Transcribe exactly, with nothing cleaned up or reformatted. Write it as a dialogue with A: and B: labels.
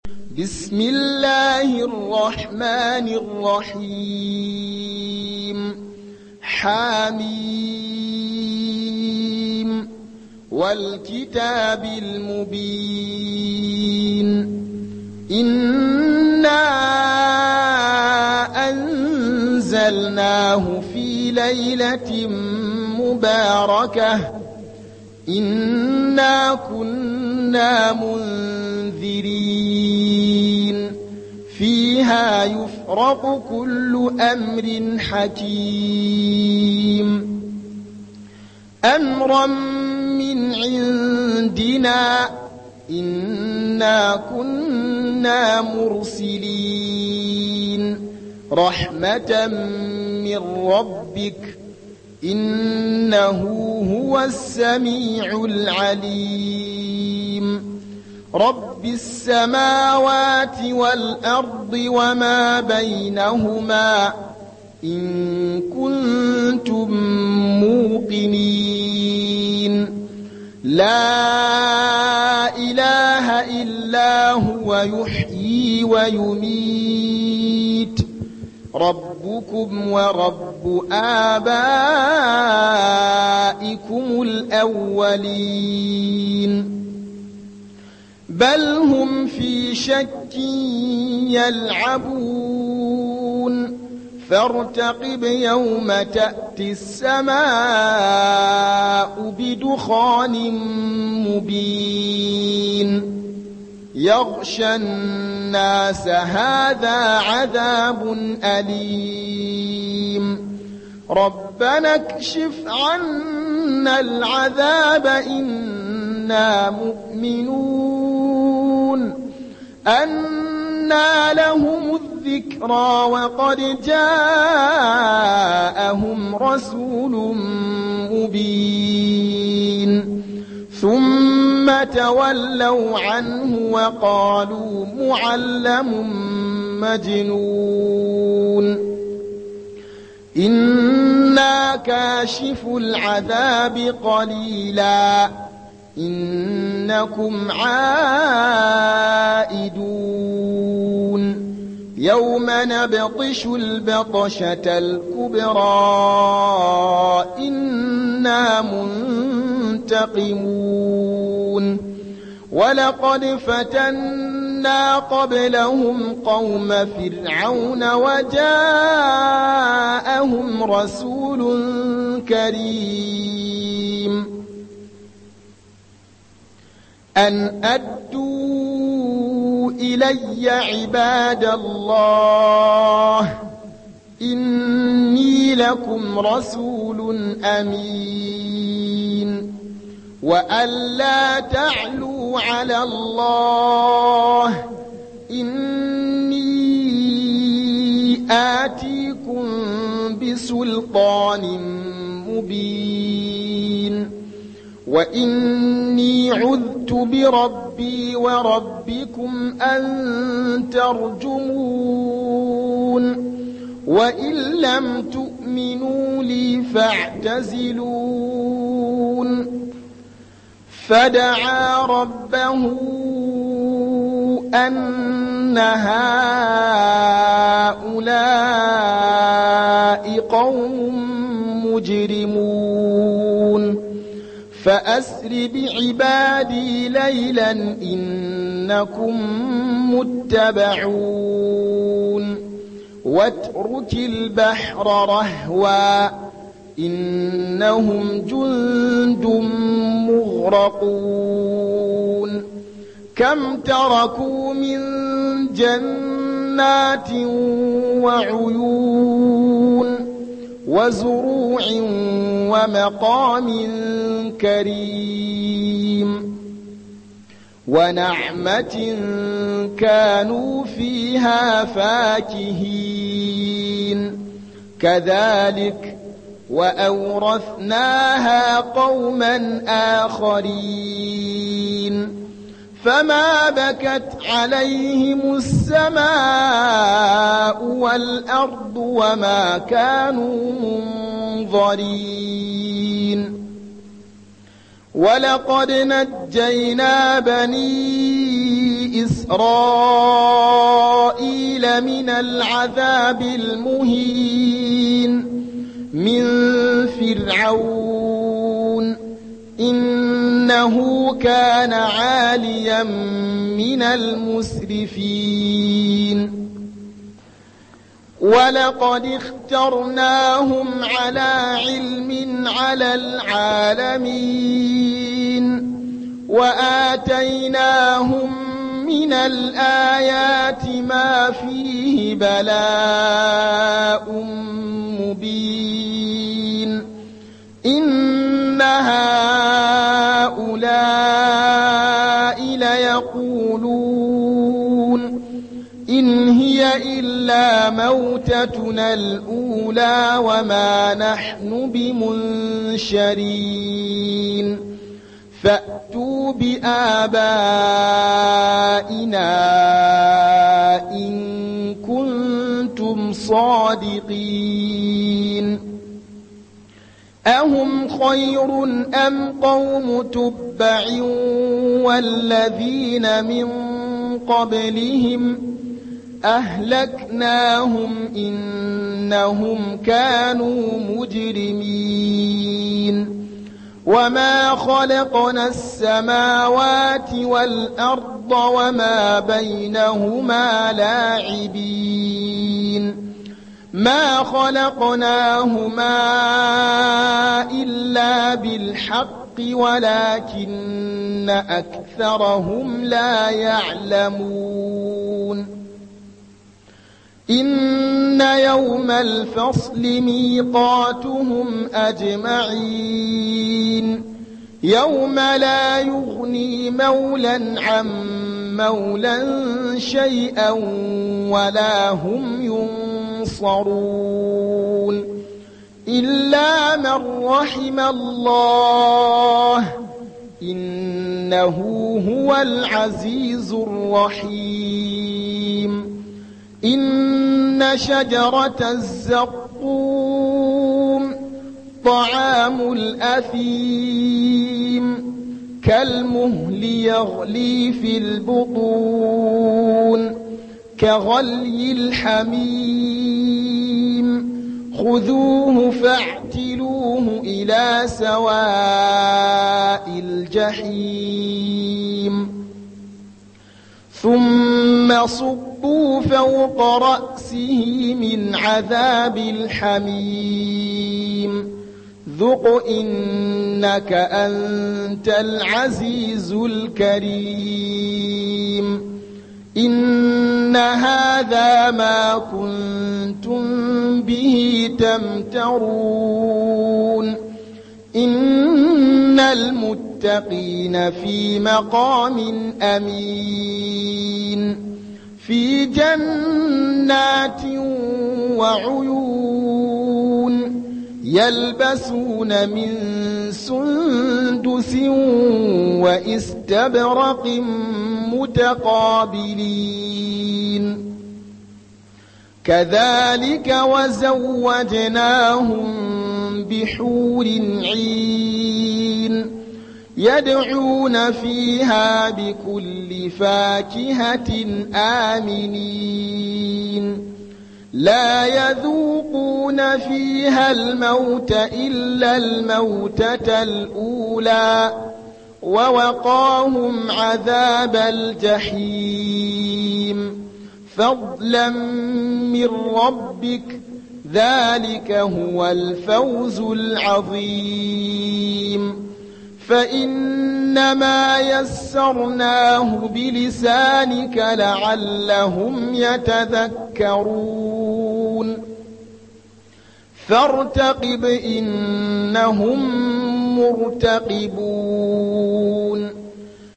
A: بسم الله الرحمن الرحيم حميم والكتاب المبين إنا أنزلناه في ليلة مباركة إنا كنا منذرين فيها يفرق كل أمر حكيم أمرا من عندنا إنا كنا مرسلين رحمة من ربك إنه هو السميع العليم رب السماوات والأرض وما بينهما إن كنتم موقنين لا إله إلا هو يحيي ويميت ربكم ورب آبائكم الأولين بل هم في شك يلعبون فارتقب يوم تأتي السماء بدخان مبين يغشى الناس هذا عذاب أليم ربنا اكشف عنا العذاب إنا مؤمنون أنى لهم الذكرى وقد جاءهم رسول مبين ثم تولوا عنه وقالوا معلم مجنون إنا كاشف العذاب قليلا إنكم عائدون يوم نبطش البطشة الكبرى إنا منتقمون ولقد فتنا قبلهم قوم فرعون وجاءهم رسول كريم أن أدوا إلي عباد الله إني لكم رسول أمين وألا تعلوا على الله إني آتيكم بسلطان مبين وإني عذت بربي وربكم أن ترجمون وإن لم تؤمنوا لي فاعتزلون فدعا ربه أن هؤلاء قوم مجرمون فأسر بعبادي ليلا إنكم متبعون واترك البحر رهوا إنهم جند مغرقون كم تركوا من جنات وعيون وزروع ومقام كريم ونعمة كانوا فيها فاكهين كذلك وأورثناها قوما آخرين فما بكت عليهم السماء والأرض وما كانوا منظرين ولقد نجينا بني إسرائيل من العذاب المهين من فرعون إنه كان عاليا من المسرفين ولقد اخترناهم على علم على العالمين وآتيناهم من الآيات ما فيه بلاء مبين إن هؤلاء ليقولون إن هي إلا موتتنا الأولى وما نحن بمنشرين فأتوا بآبائنا إن كنتم صادقين أهم خير أم قوم تبع والذين من قبلهم أهلكناهم إنهم كانوا مجرمين وما خلقنا السماوات والأرض وما بينهما لاعبين ما خلقناهما إلا بالحق ولكن أكثرهم لا يعلمون إن يوم الفصل ميقاتهم أجمعين يوم لا يغني مولا عن مولا شيئا ولا هم ينصرون إلا من رحم الله إنه هو العزيز الرحيم إن شجرة الزقوم طعام الأثيم كالمهل يغلي في البطون كغلي الحميم خذوه فاعتلوه إلى سواء الجحيم ثم صبوا فوق رأسه من عذاب الحميم ذق إنك أنت العزيز الكريم إن هذا ما كنتم به تمترون إن المتقين في مقام أمين في جنات وعيون يلبسون من سندس واستبرق متقابلين كذلك وزوجناهم بحور عين يدعون فيها بكل فاكهة آمنين لا يذوقون فيها الموت إلا الموتة الأولى ووقاهم عذاب الجحيم فضلا من ربك ذلك هو الفوز العظيم فإنما يسرناه بلسانك لعلهم يتذكرون فارتقب إنهم مرتقبون